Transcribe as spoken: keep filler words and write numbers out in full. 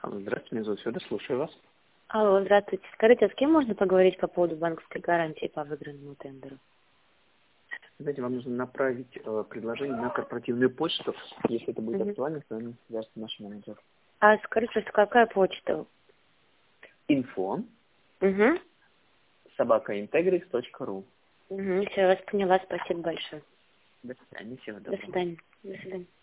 Здравствуйте, меня зовут Федор, слушаю вас. Алло, здравствуйте. Скажите, а с кем можно поговорить по поводу банковской гарантии по выигранному тендеру? Знаете, вам нужно направить э, предложение на корпоративную почту. Если это будет Мгм. актуально, то они свяжется наш менеджер. А скажите, просто какая почта? Инфо Угу. собака интегрикс точка ру. Угу. Все, я вас поняла. Спасибо большое. До свидания, всего До доброго. свидания. До свидания.